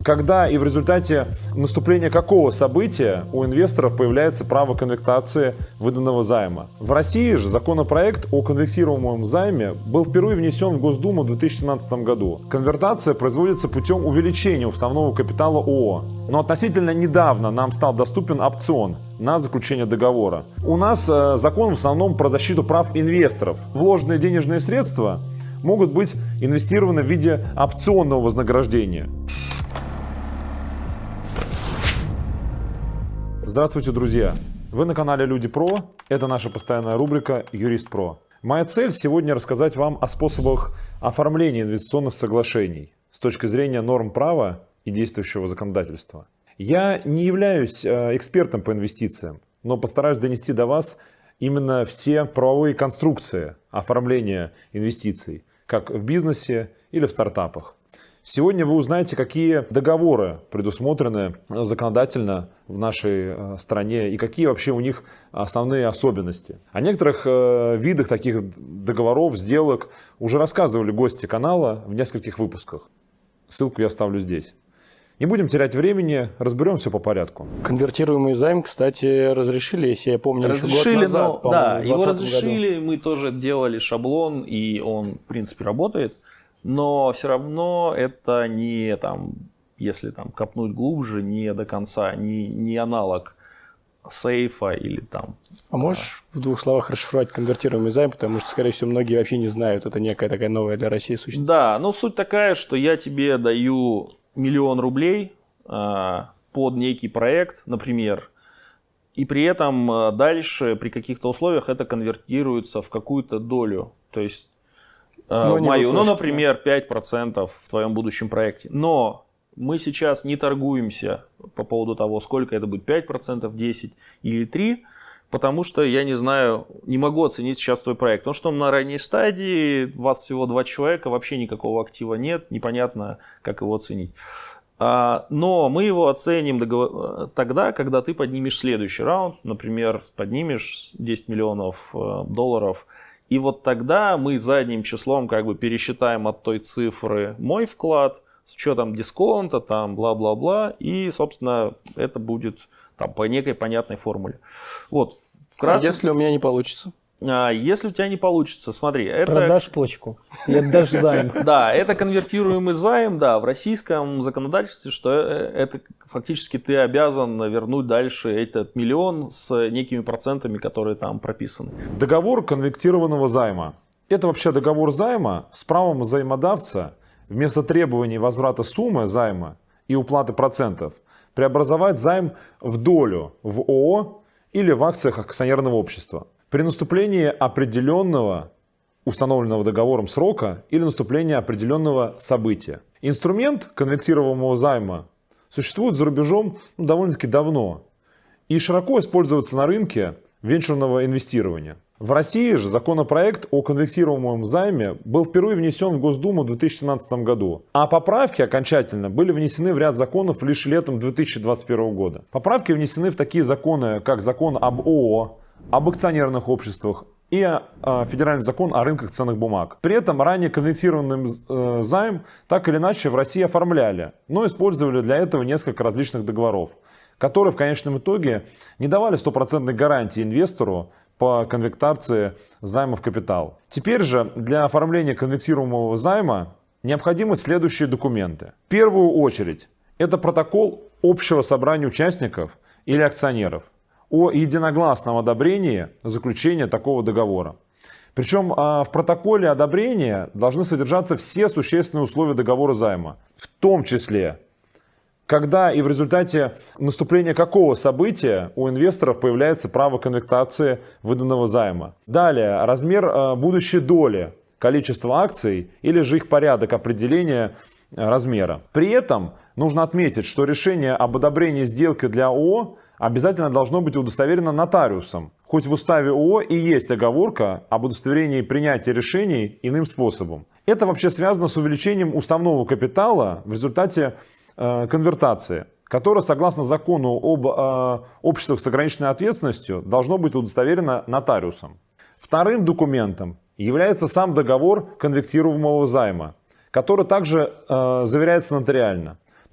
Когда и в результате наступления какого события у инвесторов появляется право конвертации выданного займа. В России же законопроект о конвертируемом займе был впервые внесен в Госдуму в 2017 году. Конвертация производится путем увеличения уставного капитала ООО. Но относительно недавно нам стал доступен опцион на заключение договора. У нас закон в основном про защиту прав инвесторов. Вложенные денежные средства могут быть инвестированы в виде опционного вознаграждения. Здравствуйте, друзья! Вы на канале Люди Про. Это наша постоянная рубрика Юрист Про. Моя цель сегодня рассказать вам о способах оформления инвестиционных соглашений с точки зрения норм права и действующего законодательства. Я не являюсь экспертом по инвестициям, но постараюсь донести до вас именно все правовые конструкции оформления инвестиций, как в бизнесе или в стартапах. Сегодня вы узнаете, какие договоры предусмотрены законодательно в нашей стране и какие вообще у них основные особенности. О некоторых видах таких договоров, сделок уже рассказывали гости канала в нескольких выпусках. Ссылку я оставлю здесь. Не будем терять времени, разберем все по порядку. Конвертируемый займ, кстати, разрешили, если я помню, еще год назад. Да, его разрешили, мы тоже делали шаблон, и он, в принципе, работает. Но все равно это не, если копнуть глубже, не до конца, не аналог сейфа или там. А можешь в двух словах расшифровать конвертируемый займ, потому что, скорее всего, многие вообще не знают, это некая такая новая для России сущность. Да, но суть такая, что я тебе даю 1 000 000 рублей под некий проект, например, и при этом дальше при каких-то условиях это конвертируется в какую-то долю, то есть мою, например, 5% в твоем будущем проекте. Но мы сейчас не торгуемся по поводу того, сколько это будет, 5%, 10% или 3%, потому что я не знаю, не могу оценить сейчас твой проект. Потому что он на ранней стадии, у вас всего 2 человека, вообще никакого актива нет, непонятно, как его оценить. Но мы его оценим тогда, когда ты поднимешь следующий раунд, например, поднимешь 10 миллионов долларов. И вот тогда мы задним числом пересчитаем от той цифры мой вклад с учетом дисконта, бла-бла-бла. И, собственно, это будет по некой понятной формуле. Вот, вкратце. А если у меня не получится? Если у тебя не получится, смотри. Продашь почку и отдашь займ. Да, это конвертируемый займ, да, в российском законодательстве, что это фактически ты обязан вернуть дальше этот 1 000 000 с некими процентами, которые там прописаны. Договор конвертированного займа. Это вообще договор займа с правом займодавца вместо требований возврата суммы займа и уплаты процентов преобразовать займ в долю в ООО или в акциях акционерного общества. При наступлении определенного, установленного договором срока или наступлении определенного события. Инструмент конвертируемого займа существует за рубежом довольно-таки давно и широко используется на рынке венчурного инвестирования. В России же законопроект о конвертируемом займе был впервые внесен в Госдуму в 2017 году, а поправки окончательно были внесены в ряд законов лишь летом 2021 года. Поправки внесены в такие законы, как закон об ООО, об акционерных обществах и федеральный закон о рынках ценных бумаг. При этом ранее конвертированный займ так или иначе в России оформляли, но использовали для этого несколько различных договоров, которые в конечном итоге не давали стопроцентной гарантии инвестору по конвертации займа в капитал. Теперь же для оформления конвертируемого займа необходимы следующие документы. В первую очередь это протокол общего собрания участников или акционеров о единогласном одобрении заключения такого договора. Причем в протоколе одобрения должны содержаться все существенные условия договора займа, в том числе, когда и в результате наступления какого события у инвесторов появляется право конвертации выданного займа. Далее, размер будущей доли, количество акций или же их порядок определения размера. При этом нужно отметить, что решение об одобрении сделки для ООО обязательно должно быть удостоверено нотариусом. Хоть в уставе ООО и есть оговорка об удостоверении принятия решений иным способом. Это вообще связано с увеличением уставного капитала в результате конвертации, которое, согласно закону об обществах с ограниченной ответственностью, должно быть удостоверено нотариусом. Вторым документом является сам договор конвертируемого займа, который также заверяется нотариально.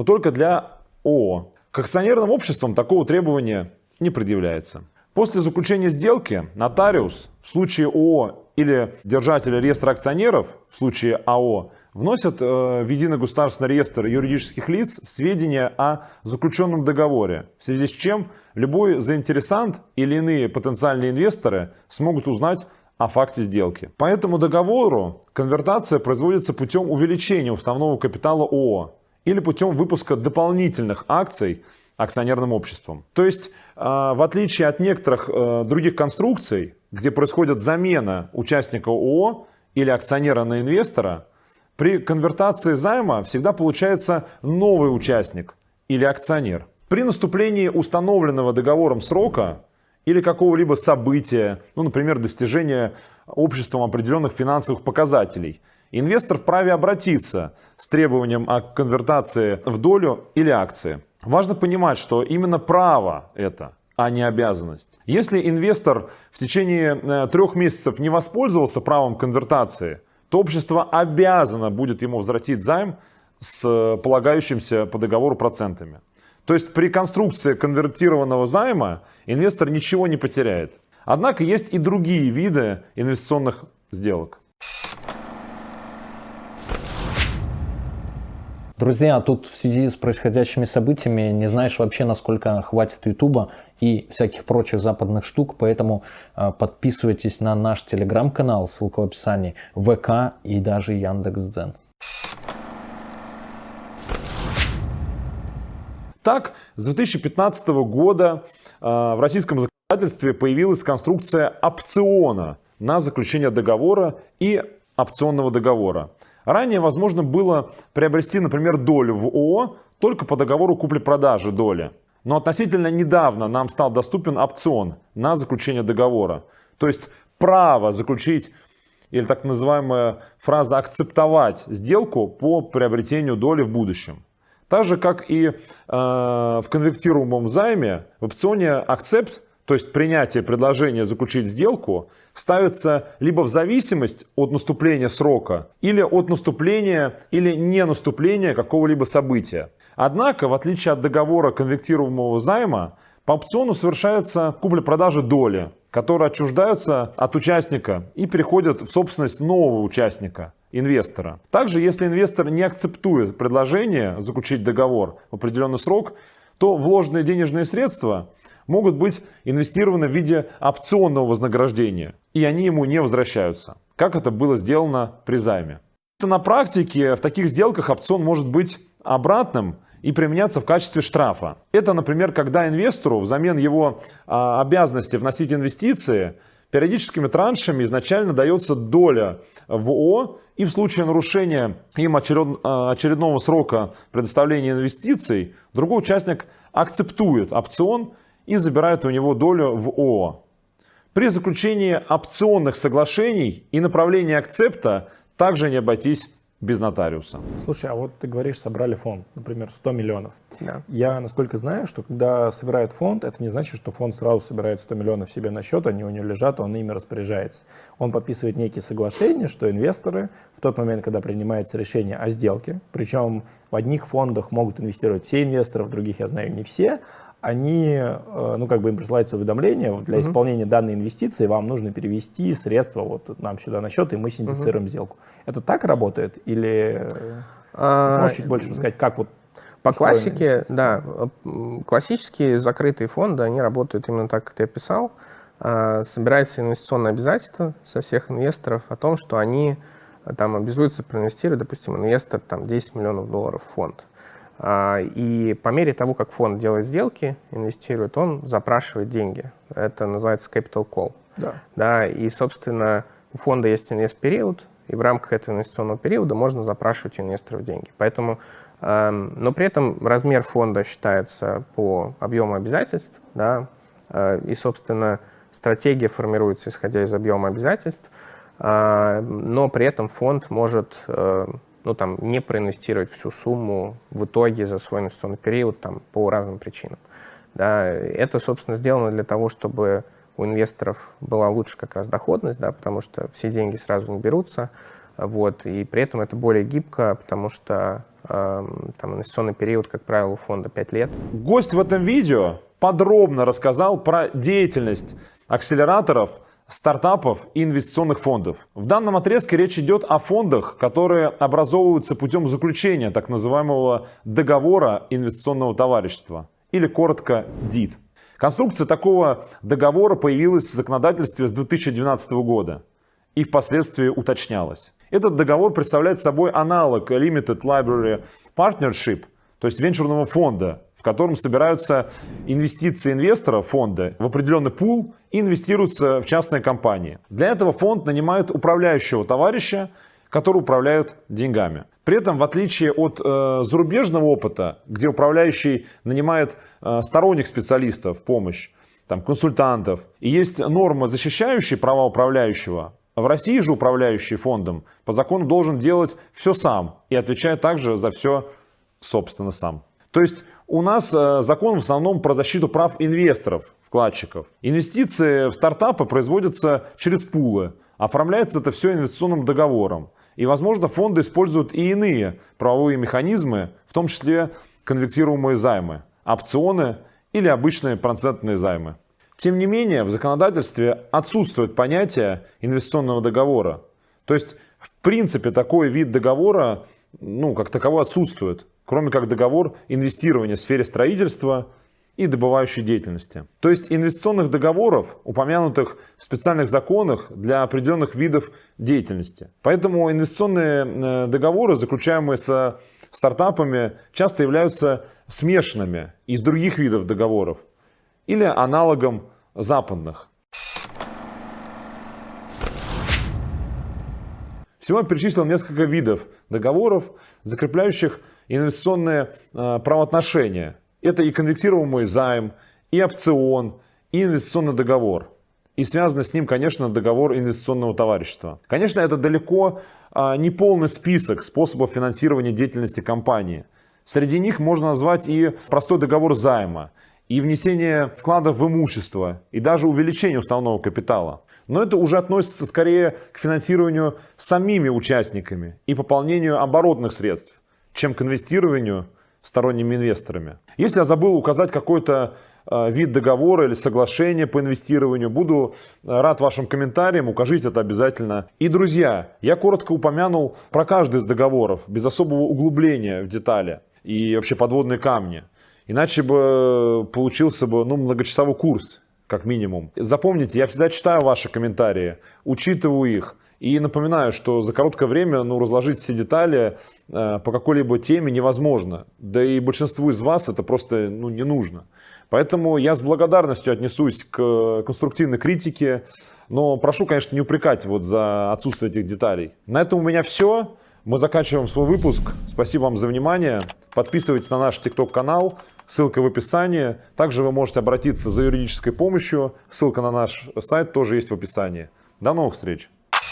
но только для ООО. К акционерным обществам такого требования не предъявляется. После заключения сделки нотариус в случае ООО или держатель реестра акционеров в случае АО вносят в Единый государственный реестр юридических лиц сведения о заключенном договоре, в связи с чем любой заинтересант или иные потенциальные инвесторы смогут узнать о факте сделки. По этому договору конвертация производится путем увеличения уставного капитала ООО или путем выпуска дополнительных акций акционерным обществом. То есть, в отличие от некоторых других конструкций, где происходит замена участника ООО или акционера на инвестора, при конвертации займа всегда получается новый участник или акционер. При наступлении установленного договором срока или какого-либо события, например, достижения обществом определенных финансовых показателей, инвестор вправе обратиться с требованием о конвертации в долю или акции. Важно понимать, что именно право это, а не обязанность. Если инвестор в течение 3 месяцев не воспользовался правом конвертации, то общество обязано будет ему возвратить займ с полагающимся по договору процентами. То есть при конструкции конвертированного займа инвестор ничего не потеряет. Однако есть и другие виды инвестиционных сделок. Друзья, тут в связи с происходящими событиями не знаешь вообще, насколько хватит Ютуба и всяких прочих западных штук, поэтому подписывайтесь на наш телеграм-канал, ссылка в описании, ВК и даже Яндекс.Дзен. Так, с 2015 года в российском законодательстве появилась конструкция опциона на заключение договора и опционного договора. Ранее возможно было приобрести, например, долю в ООО только по договору купли-продажи доли. Но относительно недавно нам стал доступен опцион на заключение договора. То есть право заключить, или так называемая фраза «акцептовать» сделку по приобретению доли в будущем. Так же, как и в конвертируемом займе, в опционе «акцепт», то есть принятие предложения заключить сделку, ставится либо в зависимость от наступления срока, или от наступления или не наступления какого-либо события. Однако, в отличие от договора конвертируемого займа, по опциону совершается купля-продажа доли, которые отчуждаются от участника и переходят в собственность нового участника, инвестора. Также, если инвестор не акцептует предложение заключить договор в определенный срок, то вложенные денежные средства могут быть инвестированы в виде опционного вознаграждения, и они ему не возвращаются, как это было сделано при займе. На практике в таких сделках опцион может быть обратным и применяться в качестве штрафа. Это, например, когда инвестору взамен его обязанности вносить инвестиции периодическими траншами изначально дается доля в ООО, и в случае нарушения им очередного срока предоставления инвестиций, другой участник акцептует опцион и забирает у него долю в ООО. При заключении опционных соглашений и направлении акцепта также не обойтись без нотариуса. Слушай, а вот ты говоришь, собрали фонд, например, 100 миллионов. Да. Я, насколько знаю, что когда собирают фонд, это не значит, что фонд сразу собирает 100 миллионов себе на счет, они у него лежат, он ими распоряжается. Он подписывает некие соглашения, что инвесторы в тот момент, когда принимается решение о сделке, причем в одних фондах могут инвестировать все инвесторы, в других, я знаю, не все, они, им присылается уведомление, для исполнения данной инвестиции вам нужно перевести средства вот нам сюда на счет, и мы синдицируем сделку. Это так работает? Или можешь чуть больше рассказать, как вот по классике, да, классические закрытые фонды, они работают именно так, как ты описал. Собирается инвестиционное обязательство со всех инвесторов о том, что они там обязуются проинвестировать, допустим, инвестор там 10 миллионов долларов в фонд. И по мере того, как фонд делает сделки, инвестирует, он запрашивает деньги. Это называется capital call. Да, и, собственно, у фонда есть инвест-период, и в рамках этого инвестиционного периода можно запрашивать у инвесторов деньги. Поэтому, но при этом размер фонда считается по объему обязательств, да, и, собственно, стратегия формируется, исходя из объема обязательств, но при этом фонд может не проинвестировать всю сумму в итоге за свой инвестиционный период по разным причинам. Да, это, собственно, сделано для того, чтобы у инвесторов была лучше как раз доходность, да, потому что все деньги сразу не берутся, и при этом это более гибко, потому что там инвестиционный период, как правило, у фонда 5 лет. Гость в этом видео подробно рассказал про деятельность акселераторов, стартапов и инвестиционных фондов. В данном отрезке речь идет о фондах, которые образовываются путем заключения так называемого договора инвестиционного товарищества, или коротко ДИТ. Конструкция такого договора появилась в законодательстве с 2012 года и впоследствии уточнялась. Этот договор представляет собой аналог Limited Library Partnership, то есть венчурного фонда, в котором собираются инвестиции инвесторов фонда в определенный пул и инвестируются в частные компании. Для этого фонд нанимает управляющего товарища, который управляет деньгами. При этом, в отличие от зарубежного опыта, где управляющий нанимает сторонних специалистов в помощь, там, консультантов, и есть нормы, защищающие права управляющего, в России же управляющий фондом по закону должен делать все сам и отвечает также за все, собственно, сам. То есть у нас закон в основном про защиту прав инвесторов, вкладчиков. Инвестиции в стартапы производятся через пулы. Оформляется это все инвестиционным договором. И, возможно, фонды используют и иные правовые механизмы, в том числе конвертируемые займы, опционы или обычные процентные займы. Тем не менее, в законодательстве отсутствует понятие инвестиционного договора. То есть, в принципе, такой вид договора, как таковой отсутствует, кроме как договор инвестирования в сфере строительства и добывающей деятельности. То есть инвестиционных договоров, упомянутых в специальных законах для определенных видов деятельности. Поэтому инвестиционные договоры, заключаемые со стартапами, часто являются смешанными из других видов договоров или аналогом западных. Всего я перечислил несколько видов договоров, закрепляющих инвестиционные правоотношения. Это и конвертируемый займ, и опцион, и инвестиционный договор. И связано с ним, конечно, договор инвестиционного товарищества. Конечно, это далеко не полный список способов финансирования деятельности компании. Среди них можно назвать и простой договор займа, и внесение вкладов в имущество, и даже увеличение уставного капитала. Но это уже относится скорее к финансированию самими участниками и пополнению оборотных средств, чем к инвестированию сторонними инвесторами. Если я забыл указать какой-то вид договора или соглашения по инвестированию, буду рад вашим комментариям, укажите это обязательно. И, друзья, я коротко упомянул про каждый из договоров, без особого углубления в детали и вообще подводные камни. Иначе бы получился бы многочасовой курс, как минимум. Запомните, я всегда читаю ваши комментарии, учитываю их. И напоминаю, что за короткое время разложить все детали по какой-либо теме невозможно. Да и большинству из вас это просто не нужно. Поэтому я с благодарностью отнесусь к конструктивной критике. Но прошу, конечно, не упрекать за отсутствие этих деталей. На этом у меня все. Мы заканчиваем свой выпуск. Спасибо вам за внимание. Подписывайтесь на наш TikTok-канал. Ссылка в описании. Также вы можете обратиться за юридической помощью. Ссылка на наш сайт тоже есть в описании. До новых встреч.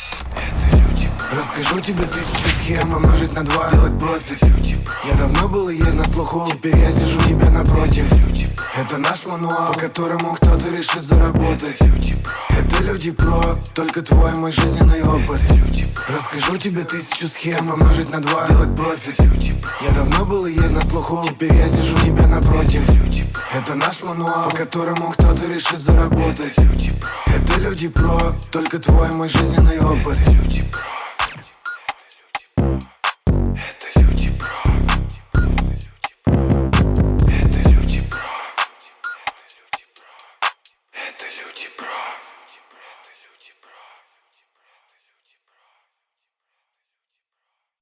Расскажу тебе 1000 схем, умножить на 2, сделать профит. Я давно был и есть на слуху, теперь я сижу тебе напротив. Это наш мануал, по которому кто-то решит заработать. Это люди про, только твой мой жизненный опыт. Расскажу тебе 1000 схем, умножить на 2, сделать профит. Я давно был и есть на слуху, теперь я сижу тебе напротив. Это наш мануал, по которому кто-то решит заработать. Это люди про, только твой мой жизненный опыт.